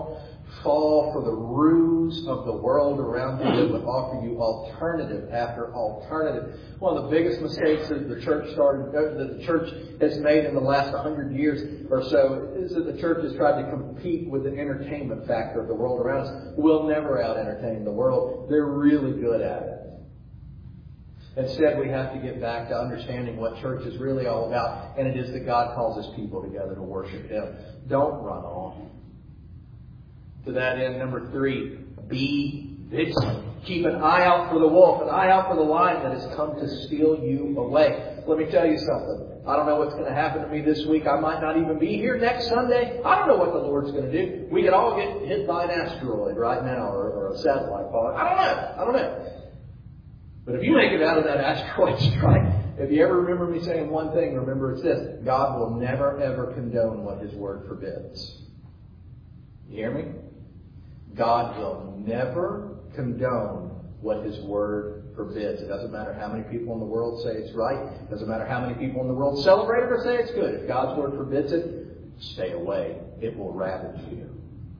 fall for the ruse of the world around you that would offer you alternative after alternative. One of the biggest mistakes that the church started, that the church has made in the last hundred years or so, is that the church has tried to compete with the entertainment factor of the world around us. We'll never out-entertain the world. They're really good at it. Instead, we have to get back to understanding what church is really all about, and it is that God calls His people together to worship Him. Don't run off. To that end, number three, be vigilant. Keep an eye out for the wolf, an eye out for the lion that has come to steal you away. Let me tell you something. I don't know what's going to happen to me this week. I might not even be here next Sunday. I don't know what the Lord's going to do. We could all get hit by an asteroid right now, or, or a satellite falling. I don't know. I don't know. But if you make it out of that asteroid strike, if you ever remember me saying one thing, remember it's this: God will never, ever condone what His Word forbids. You hear me? God will never condone what His Word forbids. It doesn't matter how many people in the world say it's right. It doesn't matter how many people in the world celebrate it or say it's good. If God's Word forbids it, stay away. It will ravage you.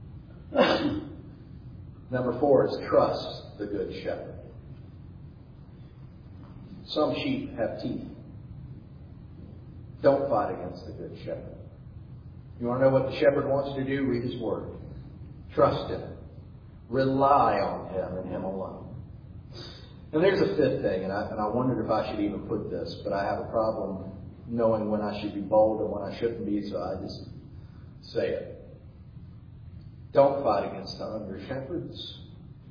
Number four is trust the Good Shepherd. Some sheep have teeth. Don't fight against the Good Shepherd. You want to know what the shepherd wants you to do? Read His Word. Trust Him. Rely on Him and Him alone. And there's a fifth thing, and I, and I wondered if I should even put this, but I have a problem knowing when I should be bold and when I shouldn't be, so I just say it. Don't fight against the under shepherds.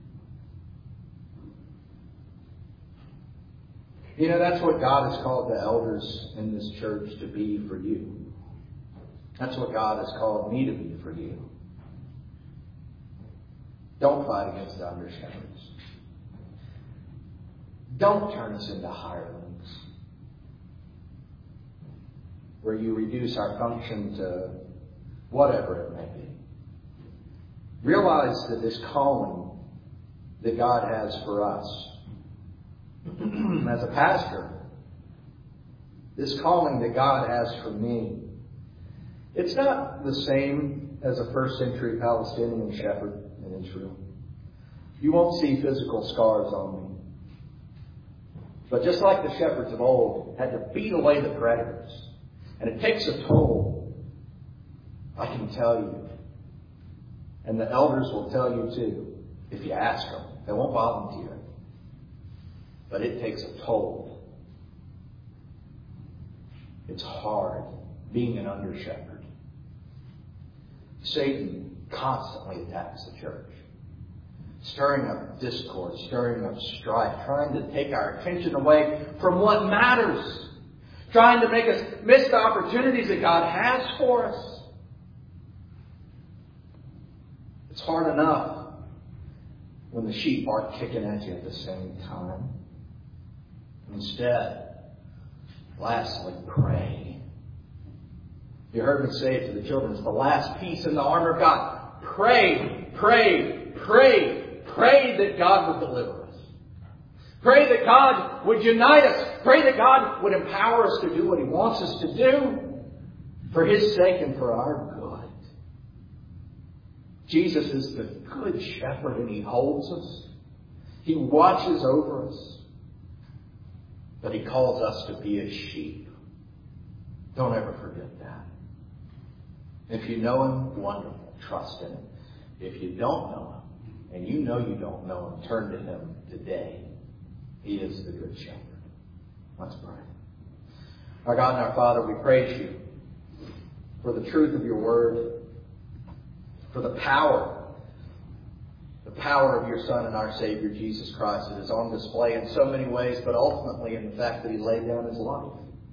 You know, that's what God has called the elders in this church to be for you. That's what God has called me to be for you. Don't fight against the under shepherds. Don't turn us into hirelings, where you reduce our function to whatever it may be. Realize that this calling that God has for us as a pastor, this calling that God has for me, it's not the same as a first century Palestinian shepherd in Israel. You won't see physical scars on me. But just like the shepherds of old had to beat away the predators, and it takes a toll, I can tell you, and the elders will tell you too, if you ask them. They won't volunteer. But it takes a toll. It's hard being an under shepherd. Satan constantly attacks the church, stirring up discord, stirring up strife, trying to take our attention away from what matters, trying to make us miss the opportunities that God has for us. It's hard enough when the sheep aren't kicking at you at the same time. Instead, lastly, pray. You heard me say it to the children. It's the last piece in the armor of God. Pray, pray, pray. Pray that God would deliver us. Pray that God would unite us. Pray that God would empower us to do what He wants us to do for His sake and for our good. Jesus is the good shepherd, and He holds us. He watches over us. But He calls us to be His sheep. Don't ever forget that. If you know Him, wonderful. Trust in Him. If you don't know Him, and you know you don't know Him, turn to Him today. He is the Good Shepherd. Let's pray. Our God and our Father, we praise You for the truth of Your Word, for the power The power of Your Son and our Savior, Jesus Christ, that is on display in so many ways, but ultimately in the fact that He laid down His life.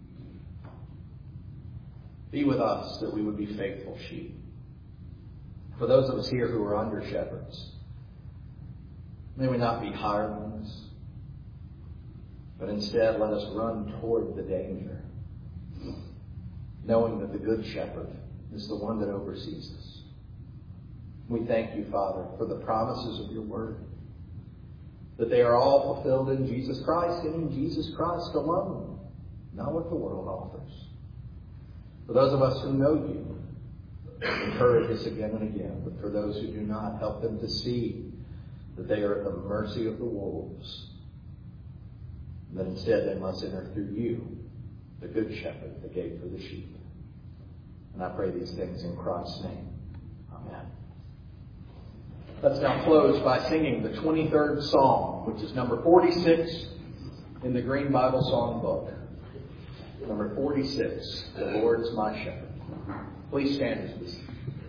Be with us that we would be faithful sheep. For those of us here who are under shepherds, may we not be hirelings, but instead let us run toward the danger, knowing that the Good Shepherd is the one that oversees us. We thank You, Father, for the promises of Your Word, that they are all fulfilled in Jesus Christ and in Jesus Christ alone, not what the world offers. For those of us who know You, encourage us again and again. But for those who do not, help them to see that they are at the mercy of the wolves. That instead they must enter through you, the Good Shepherd, the gate for the sheep. And I pray these things in Christ's name. Amen. Let's now close by singing the twenty-third Psalm, which is number forty-six in the Green Bible Song Book. Number forty-six, The Lord's My Shepherd. Please stand as we sing.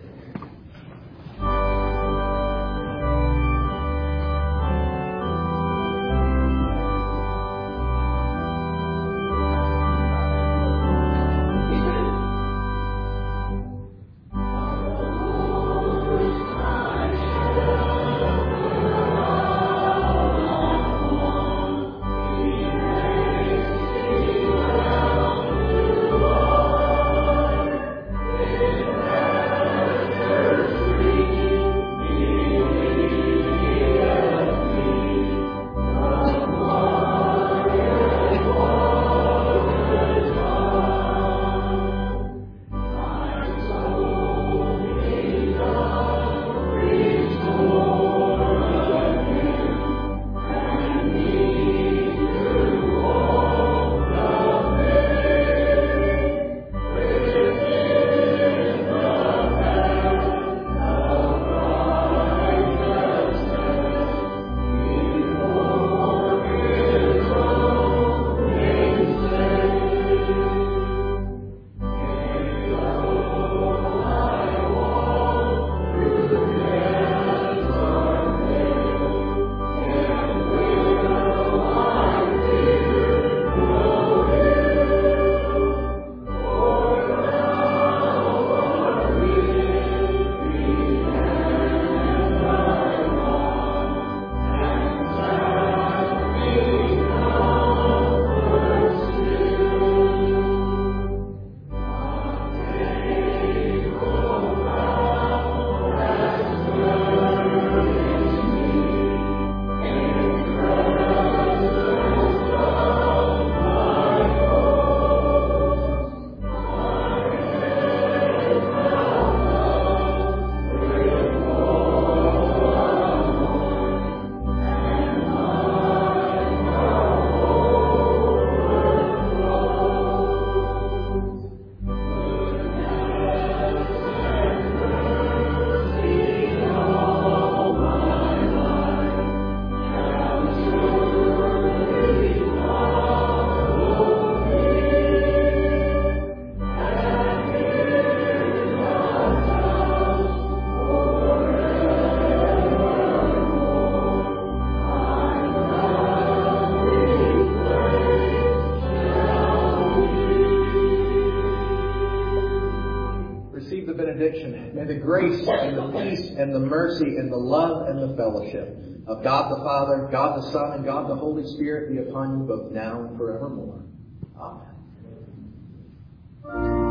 May the grace and the peace and the mercy and the love and the fellowship of God the Father, God the Son, and God the Holy Spirit be upon you both now and forevermore. Amen.